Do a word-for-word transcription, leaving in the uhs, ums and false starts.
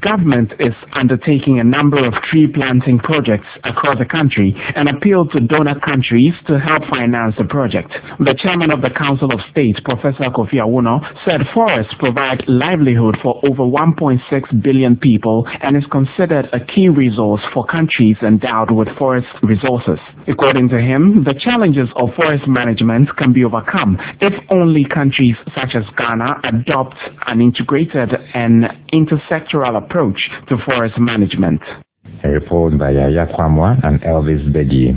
government is undertaking a number of tree planting projects across the country and appealed to donor countries to help finance the project. The chairman of the Council of State, Professor Kofi Awuno, said forests provide livelihood for over one point six billion people and is considered a key resource for countries endowed with forest resources. According to him, the challenges of forest management can be overcome if only countries such as Ghana adopt an integrated and intersectoral approach to forest management. A report by Yaya Kwamwa and Elvis Bedi.